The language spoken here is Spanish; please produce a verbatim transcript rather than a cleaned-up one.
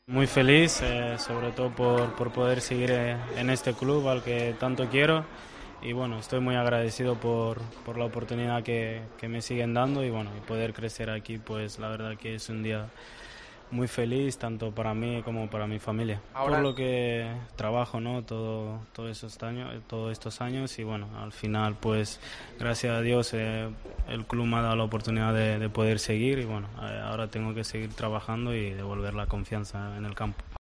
Muy feliz, eh, sobre todo por, por poder seguir eh, en este club al que tanto quiero y bueno, estoy muy agradecido por, por la oportunidad que, que me siguen dando y bueno, y poder crecer aquí, pues la verdad que es un día muy feliz tanto para mí como para mi familia. Por Ahora, lo que trabajo, ¿no? Todo, todo esos años, todos estos años y bueno, al final pues gracias a Dios eh, el club me ha dado la oportunidad de, de poder seguir y bueno, eh, ahora tengo que seguir trabajando y devolver la confianza en el campo.